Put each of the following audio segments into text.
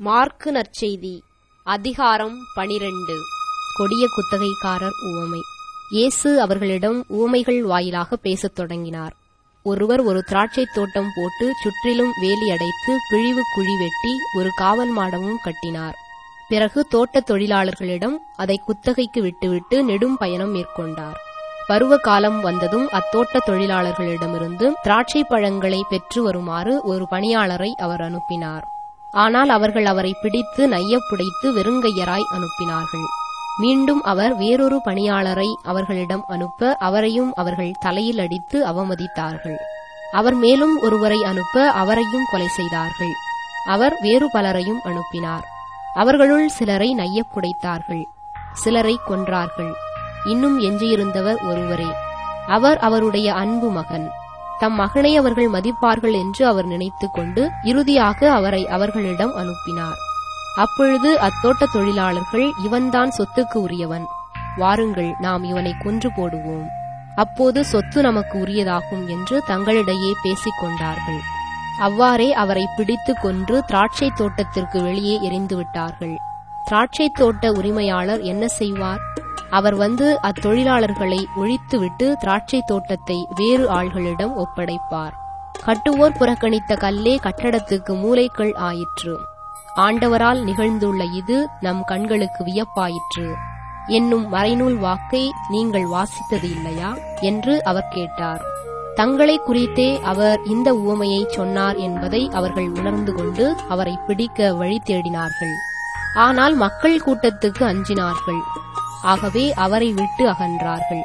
மாற்கு நற்செய்தி அதிகாரம் 12. கொடிய குத்தகைக்காரர் உவமை. இயேசு அவர்களிடம் உவமைகள் வாயிலாக பேசத் தொடங்கினார். ஒருவர் ஒரு திராட்சைத் தோட்டம் போட்டு சுற்றிலும் வேலி அடைத்து பிழிவு குழி வெட்டி ஒரு காவல் மாடமும் கட்டினார். பிறகு தோட்டத் தொழிலாளர்களிடம் அதை குத்தகைக்கு விட்டுவிட்டு நெடும் பயணம் மேற்கொண்டார். பருவ காலம் வந்ததும் அத்தோட்டத் தொழிலாளர்களிடமிருந்து திராட்சை பழங்களை பெற்று வருமாறு ஒரு பணியாளரை அவர் அனுப்பினார். ஆனால் அவர்கள் அவரை பிடித்து நையப்புடைத்து வெறுங்கையராய் அனுப்பினார்கள். மீண்டும் அவர் வேறொரு பணியாளரை அவர்களிடம் அனுப்ப அவரையும் அவர்கள் தலையில் அடித்து அவமதித்தார்கள். அவர் மேலும் ஒருவரை அனுப்ப அவரையும் கொலை செய்தார்கள். அவர் வேறு பலரையும் அனுப்பினார். அவர்களுள் சிலரை நையப்புடைத்தார்கள், சிலரை கொன்றார்கள். இன்னும் எஞ்சியிருந்தவர் ஒருவரே. அவர் அவருடைய அன்பு மகன். தம் மகனை அவர்கள் மதிப்பார்கள் என்று அவர் நினைத்துக் கொண்டு இறுதியாக அவரை அவர்களிடம் அனுப்பினார். அப்பொழுது அத்தோட்ட தொழிலாளர்கள், இவன்தான் சொத்துக்கு உரியவன், வாருங்கள் நாம் இவனை கொன்று போடுவோம், அப்போது சொத்து நமக்கு உரியதாகும் என்று தங்களிடையே பேசிக் கொண்டார்கள். அவ்வாறே அவரை பிடித்து கொன்று திராட்சை தோட்டத்திற்கு வெளியே எறிந்துவிட்டார்கள். திராட்சை தோட்ட உரிமையாளர் என்ன செய்வார்? அவர் வந்து அத்தொழிலாளர்களை ஒழித்துவிட்டு திராட்சை தோட்டத்தை வேறு ஆள்களிடம் ஒப்படைப்பார். கட்டுவோர் புறக்கணித்த கல்லே கட்டடத்துக்கு மூலைக்கல் ஆயிற்று. ஆண்டவரால் நிகழ்ந்துள்ள இது நம் கண்களுக்கு வியப்பாயிற்று என்னும் மறைநூல் வாக்கை நீங்கள் வாசித்தது இல்லையா என்று அவர் கேட்டார். தங்களை குறித்தே அவர் இந்த உவமையை சொன்னார் என்பதை அவர்கள் உணர்ந்து கொண்டு அவரை பிடிக்க வழி தேடினார்கள். ஆனால் மக்கள் கூட்டத்துக்கு அஞ்சினார்கள். ஆகவே அவரை விட்டு அகன்றார்கள்.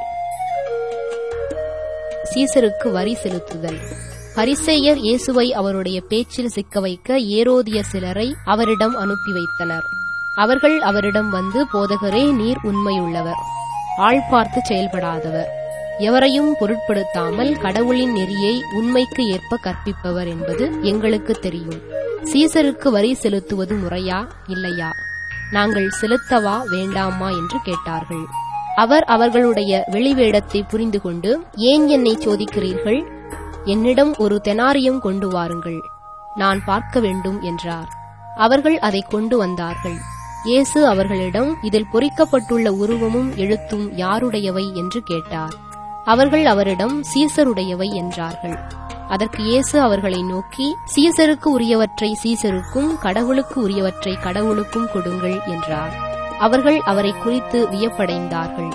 சீசருக்கு வரி செலுத்துதல். பரிசேயர் இயேசுவை அவருடைய பேச்சில் சிக்க வைக்க ஏரோதிய சிலரை அவரிடம் அனுப்பி வைத்தனர். அவர்கள் அவரிடம் வந்து, போதகரே, நீர் உண்மையுள்ளவர், ஆள் பார்த்து செயல்படாதவர், எவரையும் பொருட்படுத்தாமல் கடவுளின் நெறியை உண்மைக்கு ஏற்ப கற்பிப்பவர் என்பது எங்களுக்கு தெரியும். சீசருக்கு வரி செலுத்துவது முறையா இல்லையா, நாங்கள் செலுத்தவா வேண்டாமா என்று கேட்டார்கள். அவர் அவர்களுடைய வெளிவேடத்தை புரிந்து கொண்டு, ஏன் என்னை சோதிக்கிறீர்கள்? என்னிடம் ஒரு தெனாரியம் கொண்டு வாருங்கள், நான் பார்க்க வேண்டும் என்றார். அவர்கள் அதை கொண்டு வந்தார்கள். இயேசு அவர்களிடம், இதில் பொறிக்கப்பட்டுள்ள உருவமும் எழுத்தும் யாருடையவை என்று கேட்டார். அவர்கள் அவரிடம், சீசருடையவை என்றார்கள். அதற்கு இயேசு அவர்களை நோக்கி, சீசருக்கு உரியவற்றை சீசருக்கும் கடவுளுக்கு உரியவற்றை கடவுளுக்கும் கொடுங்கள் என்றார். அவர்கள் அவரை குறித்து வியப்படைந்தார்கள்.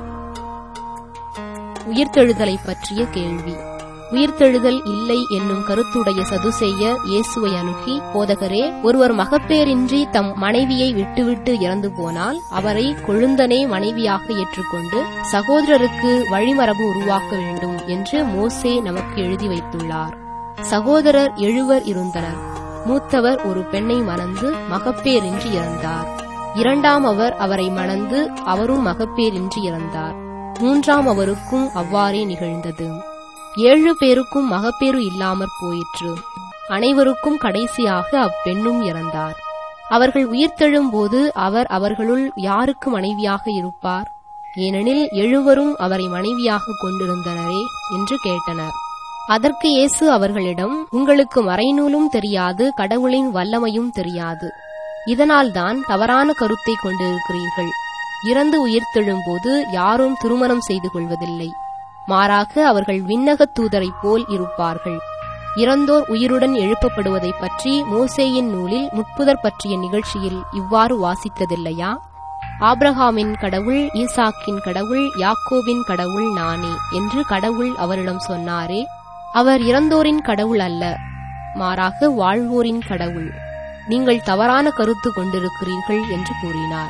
உயிர்த்தெழுதலை பற்றிய கேள்வி. உயிர்த்தெழுதல் இல்லை என்னும் கருத்துடைய சதுசேயர் இயேசுவை அணுகி, போதகரே, ஒருவர் மகப்பேரின்றி தம் மனைவியை விட்டுவிட்டு இறந்து போனால் அவரை கொழுந்தனே மனைவியாக ஏற்றுக்கொண்டு சகோதரருக்கு வழிமரபு உருவாக்க வேண்டும் என்று மோசே நமக்கு எழுதி வைத்துள்ளார். சகோதரர் 7 இருந்தனர். மூத்தவர் ஒரு பெண்ணை மணந்து மகப்பேரின்றி இறந்தார். இரண்டாம் அவர் அவரை மணந்து அவரும் மகப்பேரின்றி இறந்தார். மூன்றாம் அவருக்கும் அவ்வாறே நிகழ்ந்தது. 7 பேருக்கும் மகப்பேறு இல்லாமற் போயிற்று. அனைவருக்கும் கடைசியாக அப்பெண்ணும் இறந்தார். அவர்கள் உயிர்த்தெழும்போது அவர் அவர்களுள் யாருக்கு மனைவியாக இருப்பார்? ஏனெனில் 7 அவரை மனைவியாக கொண்டிருந்தனரே என்று கேட்டனர். அதற்கு இயேசு அவர்களிடம், உங்களுக்கு மறைநூலும் தெரியாது, கடவுளின் வல்லமையும் தெரியாது. இதனால்தான் தவறான கருத்தை கொண்டிருக்கிறீர்கள். இறந்து உயிர்த்தெழும்போது யாரும் திருமணம் செய்து கொள்வதில்லை. மாறாக அவர்கள் விண்ணகத் தூதரைப் போல் இருப்பார்கள். இறந்தோர் உயிருடன் எழுப்பப்படுவதைப் பற்றி மோசேயின் நூலில் முட்புதர் பற்றிய நிகழ்ச்சியில் இவ்வாறு வாசித்ததில்லையா? ஆபிரகாமின் கடவுள், ஈசாக்கின் கடவுள், யாக்கோபின் கடவுள் நானே என்று கடவுள் அவரிடம் சொன்னாரே. அவர் இறந்தோரின் கடவுள் அல்ல, மாறாக வாழ்வோரின் கடவுள். நீங்கள் தவறான கருத்து கொண்டிருக்கிறீர்கள் என்று கூறினார்.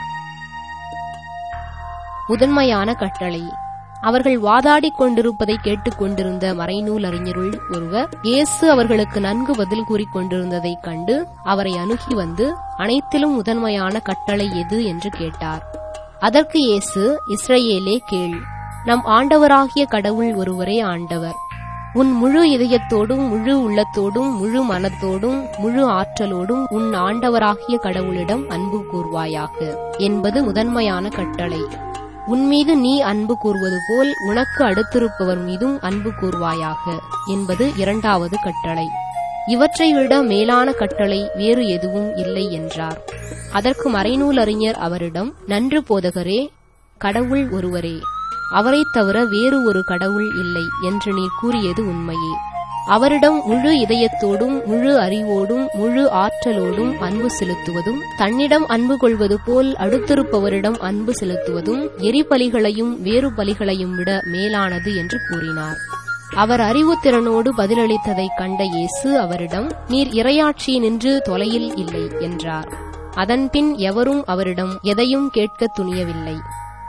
முதன்மையான கட்டளை. அவர்கள் வாதாடிக் கொண்டிருப்பதை கேட்டுக் கொண்டிருந்த மறைநூல் அறிஞருள் ஒருவர் இயேசு அவர்களுக்கு நன்கு பதில் கூறிக் கொண்டிருந்ததைக் கண்டு அவரை அணுகி வந்து, அனைத்திலும் முதன்மையான கட்டளை எது என்று கேட்டார். அதற்கு இயேசு, இஸ்ரவேலே கேள், நம் ஆண்டவராகிய கடவுள் ஒருவரே ஆண்டவர். உன் முழு இதயத்தோடும் முழு உள்ளத்தோடும் முழு மனத்தோடும் முழு ஆற்றலோடும் உன் ஆண்டவராகிய கடவுளிடம் அன்பு கூர்வாயாக என்பது முதன்மையான கட்டளை. உன்மீது நீ அன்பு கூர்வது போல் உனக்கு அடுத்திருப்பவர் மீதும் அன்பு கூர்வாயாக என்பது இரண்டாவது கட்டளை. இவற்றை விட மேலான கட்டளை வேறு எதுவும் இல்லை என்றார். அதற்கு மறைநூல் அறிஞர் அவரிடம், நன்று போதகரே, கடவுள் ஒருவரே, அவரைத் தவிர வேறு ஒரு கடவுள் இல்லை என்று நீர் கூறியது உண்மையே. அவரிடம் முழு இதயத்தோடும் முழு அறிவோடும் முழு ஆற்றலோடும் அன்பு செலுத்துவதும், தன்னிடம் அன்பு கொள்வது போல் அடுத்திருப்பவரிடம் அன்பு செலுத்துவதும் எரிபலிகளையும் வேறு பலிகளையும் விட மேலானது என்று கூறினார். அவர் அறிவுத்திறனோடு பதிலளித்ததைக் கண்ட இயேசு அவரிடம், நீர் இறையாட்சியினின்று தொலையில் இல்லை என்றார். அதன்பின் எவரும் அவரிடம் எதையும் கேட்க துணியவில்லை.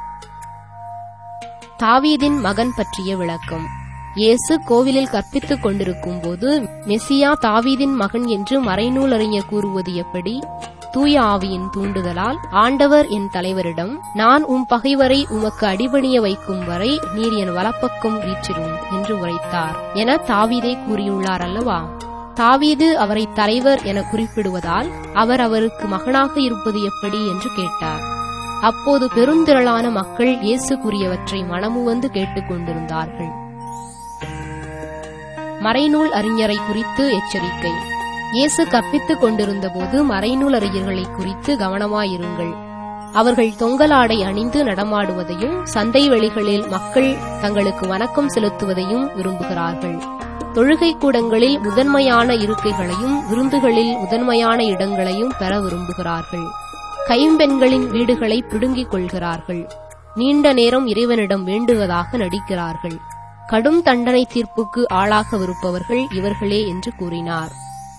தாவீதின் மகன் பற்றிய விளக்கம். இயேசு கோவிலில் கற்பித்துக் கொண்டிருக்கும் போது, மெசியா தாவீதின் மகன் என்று மறைநூல் அறிஞர் கூறுவது எப்படி? தூய ஆவியின் தூண்டுதலால் ஆண்டவர் என் தலைவரிடம், நான் உம் பகைவரை உமக்கு அடிபணிய வைக்கும் வரை நீர் என் வலப்பக்கம் வீற்றிரும் என்று உரைத்தார் என தாவீதே கூறியுள்ளார் அல்லவா? தாவீது அவரை தலைவர் என குறிப்பிடுவதால் அவர் அவருக்கு மகனாக இருப்பது எப்படி என்று கேட்டார். அப்போது பெருந்திரளான மக்கள் இயேசு கூறியவற்றை மனமுவந்து கேட்டுக் கொண்டிருந்தார்கள். மறைநூல் அறிஞரை குறித்து எச்சரிக்கை. இயேசு கற்பித்துக் கொண்டிருந்தபோது மறைநூல் அறிஞர்களை குறித்து கவனமாயிருங்கள். அவர்கள் தொங்கலாடை அணிந்து நடமாடுவதையும் சந்தை வெளிகளில் மக்கள் தங்களுக்கு வணக்கம் செலுத்துவதையும் விரும்புகிறார்கள். தொழுகை கூடங்களில் முதன்மையான இருக்கைகளையும் விருந்துகளில் முதன்மையான இடங்களையும் பெற விரும்புகிறார்கள். கைம்பெண்களின் வீடுகளை பிடுங்கிக் கொள்கிறார்கள். நீண்ட நேரம் இறைவனிடம் வேண்டுவதாக நடிக்கிறார்கள். கடும் தண்டனை தீர்ப்புக்கு ஆளாகவிருப்பவர்கள் இவர்களே என்று கூறினார்.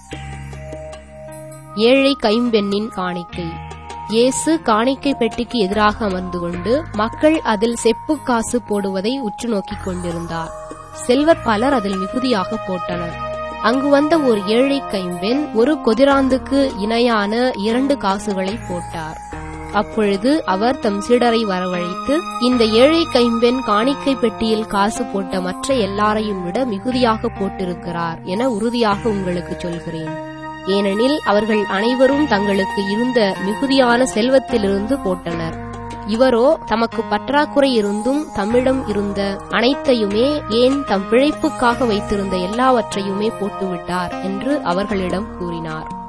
ஏழை கைம்பெண்ணின் காணிக்கை. இயேசு காணிக்கை பெட்டிக்கு எதிராக அமர்ந்து கொண்டு மக்கள் அதில் செப்பு காசு போடுவதை உற்று நோக்கிக் கொண்டிருந்தார். செல்வர் பலர் அதில் மிகுதியாக போட்டனர். அங்கு வந்த ஒரு ஏழை கைம்பெண் ஒரு கொதிராந்துக்கு இணையான 2 காசுகளை போட்டார். அப்பொழுது அவர் தம் சீடரை வரவழைத்து, இந்த ஏழை கைம்பெண் காணிக்கை பெட்டியில் காசு போட்ட மற்ற எல்லாரையும் விட மிகுதியாக போட்டிருக்கிறார் என உறுதியாக உங்களுக்கு சொல்கிறேன். ஏனெனில் அவர்கள் அனைவரும் தங்களுக்கு இருந்த மிகுதியான செல்வத்திலிருந்து போட்டனர். இவரோ தமக்கு பற்றாக்குறை இருந்தும் தம்மிடம் இருந்த அனைத்தையுமே, ஏன் தம் பிழைப்புக்காக வைத்திருந்த எல்லாவற்றையுமே போட்டுவிட்டார் என்று அவர்களிடம் கூறினார்.